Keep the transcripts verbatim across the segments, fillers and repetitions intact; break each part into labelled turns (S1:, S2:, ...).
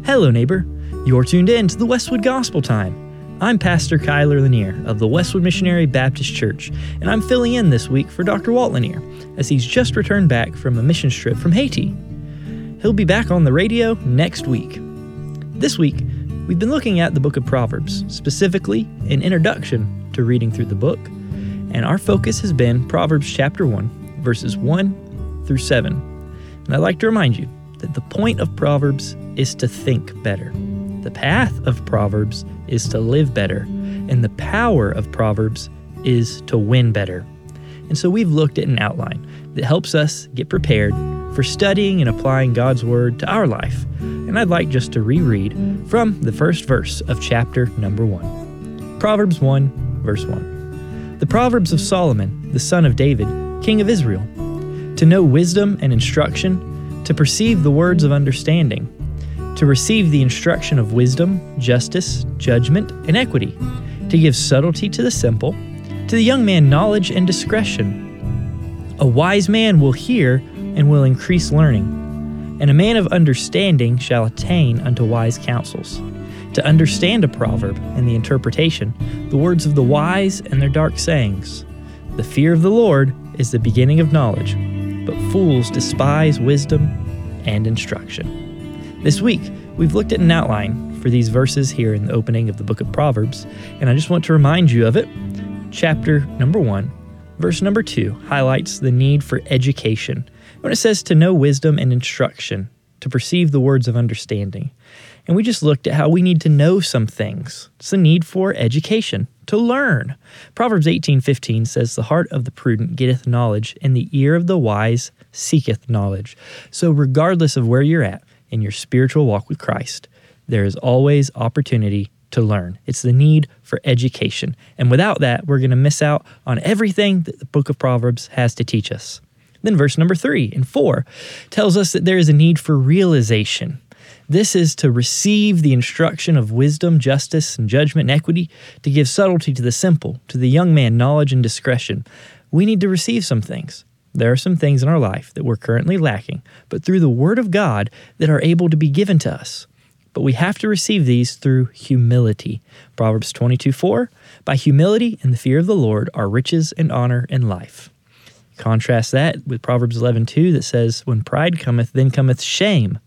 S1: Hello, neighbor. You're tuned in to the Westwood Gospel Time. I'm Pastor Kyler Lanier of the Westwood Missionary Baptist Church, and I'm filling in this week for Doctor Walt Lanier as he's just returned back from a mission trip from Haiti. He'll be back on the radio next week. This week, we've been looking at the book of Proverbs, specifically an introduction to reading through the book, and our focus has been Proverbs chapter one, verses one through seven. And I'd like to remind you that the point of Proverbs is to think better. The path of Proverbs is to live better, and the power of Proverbs is to win better. And so we've looked at an outline that helps us get prepared for studying and applying God's Word to our life. And I'd like just to reread from the first verse of chapter number one. Proverbs one, verse one. The Proverbs of Solomon, the son of David, king of Israel, to know wisdom and instruction, to perceive the words of understanding, to receive the instruction of wisdom, justice, judgment, and equity, to give subtlety to the simple, to the young man knowledge and discretion. A wise man will hear and will increase learning, and a man of understanding shall attain unto wise counsels. To understand a proverb and the interpretation, the words of the wise and their dark sayings. The fear of the Lord is the beginning of knowledge, but fools despise wisdom and instruction. This week, we've looked at an outline for these verses here in the opening of the book of Proverbs, and I just want to remind you of it. Chapter number one, verse number two highlights the need for education when it says to know wisdom and instruction, to perceive the words of understanding. And we just looked at how we need to know some things. It's the need for education, to learn. Proverbs eighteen fifteen says, the heart of the prudent getteth knowledge, and the ear of the wise seeketh knowledge. So regardless of where you're at in your spiritual walk with Christ, there is always opportunity to learn. It's the need for education. And without that, we're going to miss out on everything that the book of Proverbs has to teach us. Then verse number three and four tells us that there is a need for realization. This is to receive the instruction of wisdom, justice, and judgment and equity, to give subtlety to the simple, to the young man knowledge and discretion. We need to receive some things. There are some things in our life that we're currently lacking, but through the Word of God that are able to be given to us. But we have to receive these through humility. Proverbs twenty-two four, by humility and the fear of the Lord are riches and honor and life. Contrast that with Proverbs eleven two that says, when pride cometh, then cometh shame.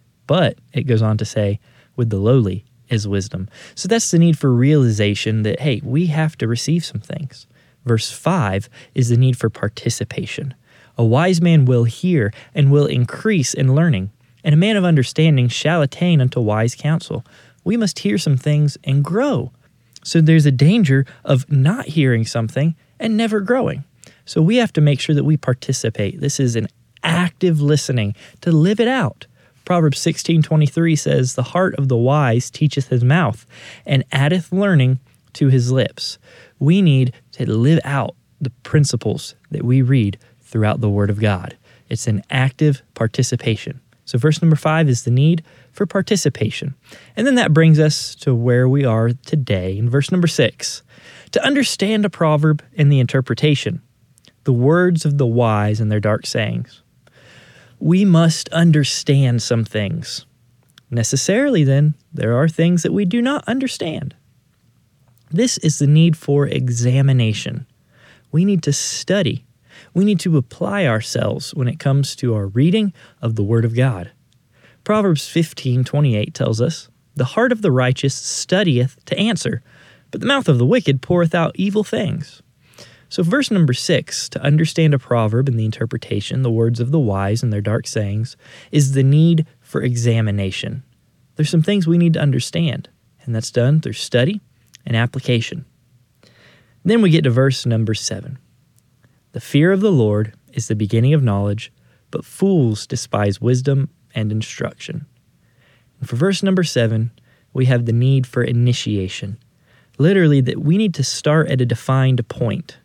S1: But it goes on to say, with the lowly is wisdom. So that's the need for realization that, hey, we have to receive some things. Verse five is the need for participation. A wise man will hear and will increase in learning, and a man of understanding shall attain unto wise counsel. We must hear some things and grow. So there's a danger of not hearing something and never growing. So we have to make sure that we participate. This is an active listening to live it out. Proverbs sixteen twenty-three says, the heart of the wise teacheth his mouth, and addeth learning to his lips. We need to live out the principles that we read throughout the Word of God. It's an active participation. So verse number five is the need for participation. And then that brings us to where we are today in verse number six. To understand a proverb and the interpretation, the words of the wise and their dark sayings. We must understand some things. Necessarily, then, there are things that we do not understand. This is the need for examination. We need to study. We need to apply ourselves when it comes to our reading of the Word of God. Proverbs fifteen twenty-eight tells us, the heart of the righteous studieth to answer, but the mouth of the wicked poureth out evil things. So verse number six, to understand a proverb and the interpretation, the words of the wise and their dark sayings, is the need for examination. There's some things we need to understand, and that's done through study and application. Then we get to verse number seven. The fear of the Lord is the beginning of knowledge, but fools despise wisdom and instruction. And for verse number seven, we have the need for initiation. Literally, that we need to start at a defined point.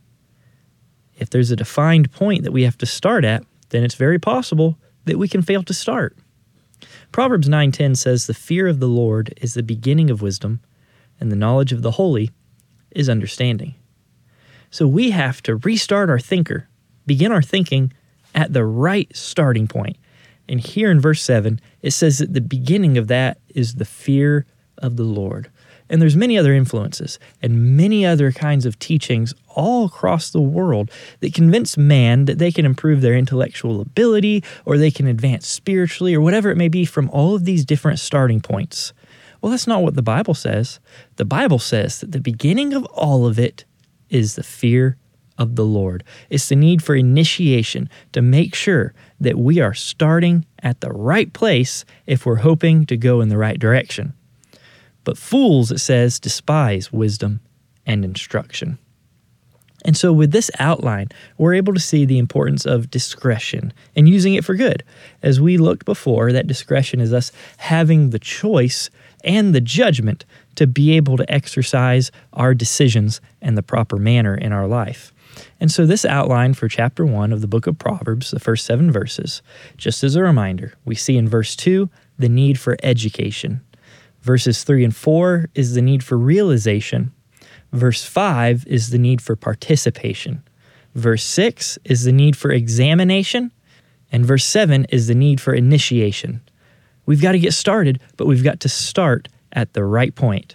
S1: If there's a defined point that we have to start at, then it's very possible that we can fail to start. Proverbs nine ten says, the fear of the Lord is the beginning of wisdom, and the knowledge of the holy is understanding. So we have to restart our thinker, begin our thinking at the right starting point. And here in verse seven, it says that the beginning of that is the fear of the Lord. And there's many other influences and many other kinds of teachings all across the world that convince man that they can improve their intellectual ability or they can advance spiritually or whatever it may be from all of these different starting points. Well, that's not what the Bible says. The Bible says that the beginning of all of it is the fear of the Lord. It's the need for initiation to make sure that we are starting at the right place if we're hoping to go in the right direction. But fools, it says, despise wisdom and instruction. And so with this outline, we're able to see the importance of discretion and using it for good. As we looked before, that discretion is us having the choice and the judgment to be able to exercise our decisions in the proper manner in our life. And so this outline for chapter one of the book of Proverbs, the first seven verses, just as a reminder, we see in verse two, the need for education. Verses three and four is the need for realization. Verse five is the need for participation. Verse six is the need for examination. And verse seven is the need for initiation. We've got to get started, but we've got to start at the right point.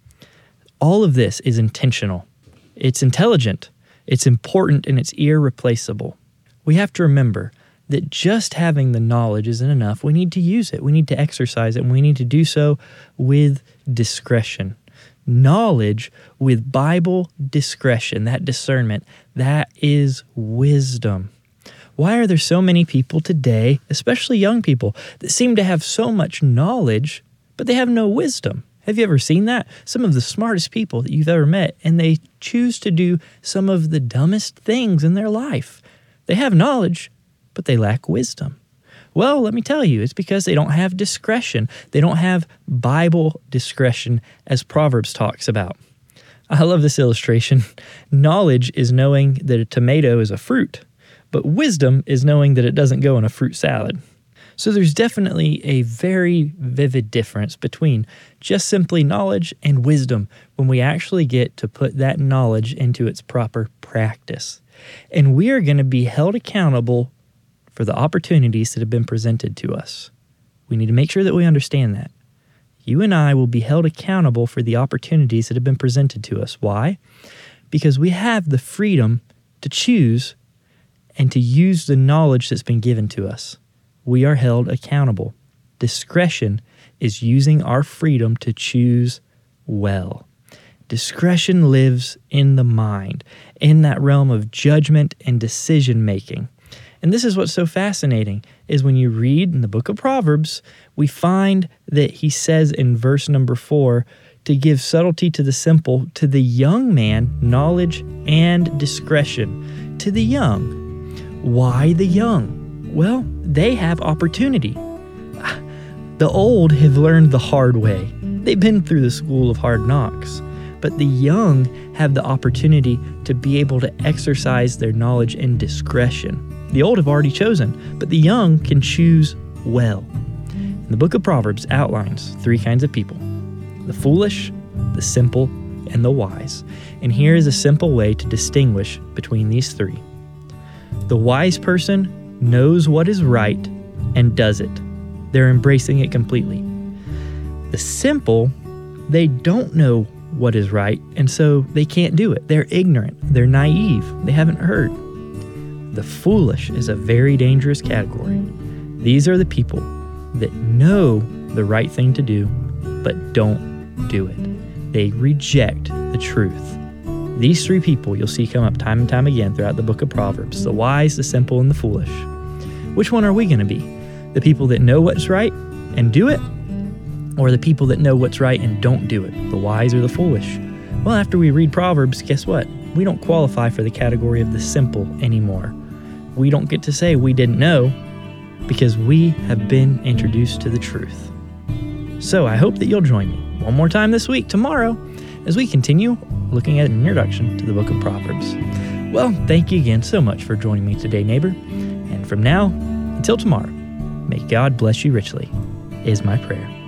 S1: All of this is intentional. It's intelligent. It's important, and it's irreplaceable. We have to remember that just having the knowledge isn't enough. We need to use it. We need to exercise it, and we need to do so with discretion. Knowledge with Bible discretion, that discernment, that is wisdom. Why are there so many people today, especially young people, that seem to have so much knowledge, but they have no wisdom? Have you ever seen that? Some of the smartest people that you've ever met, and they choose to do some of the dumbest things in their life. They have knowledge, but they lack wisdom. Well, let me tell you, it's because they don't have discretion. They don't have Bible discretion, as Proverbs talks about. I love this illustration. Knowledge is knowing that a tomato is a fruit, but wisdom is knowing that it doesn't go in a fruit salad. So there's definitely a very vivid difference between just simply knowledge and wisdom when we actually get to put that knowledge into its proper practice. And we are going to be held accountable for the opportunities that have been presented to us. We need to make sure that we understand that. You and I will be held accountable for the opportunities that have been presented to us. Why? Because we have the freedom to choose and to use the knowledge that's been given to us. We are held accountable. Discretion is using our freedom to choose well. Discretion lives in the mind, in that realm of judgment and decision making. And this is what's so fascinating, is when you read in the book of Proverbs, we find that he says in verse number four, to give subtlety to the simple, to the young man, knowledge and discretion. To the young. Why the young? Well, they have opportunity. The old have learned the hard way. They've been through the school of hard knocks. But the young have the opportunity to be able to exercise their knowledge and discretion. The old have already chosen, but the young can choose well. And the book of Proverbs outlines three kinds of people: the foolish, the simple, and the wise. And here is a simple way to distinguish between these three. The wise person knows what is right and does it. They're embracing it completely. The simple, they don't know what is right, and so they can't do it. They're ignorant. They're naive. They haven't heard. The foolish is a very dangerous category. These are the people that know the right thing to do, but don't do it. They reject the truth. These three people you'll see come up time and time again throughout the book of Proverbs: the wise, the simple, and the foolish. Which one are we going to be? The people that know what's right and do it? Or the people that know what's right and don't do it? The wise or the foolish? Well, after we read Proverbs, guess what? We don't qualify for the category of the simple anymore. We don't get to say we didn't know because we have been introduced to the truth. So I hope that you'll join me one more time this week, tomorrow, as we continue looking at an introduction to the book of Proverbs. Well, thank you again so much for joining me today, neighbor. And from now until tomorrow, may God bless you richly, is my prayer.